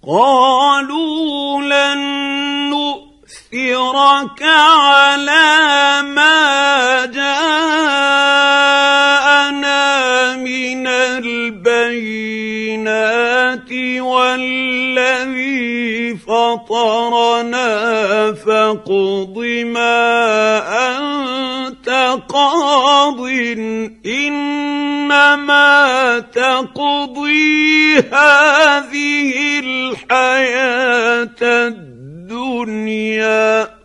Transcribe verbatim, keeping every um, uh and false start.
قالوا لن نؤثرك على ما جاءنا من البينات والذي فطرنا فاقض ما أنت قاض إنما تقضي هذه الحياة الدنيا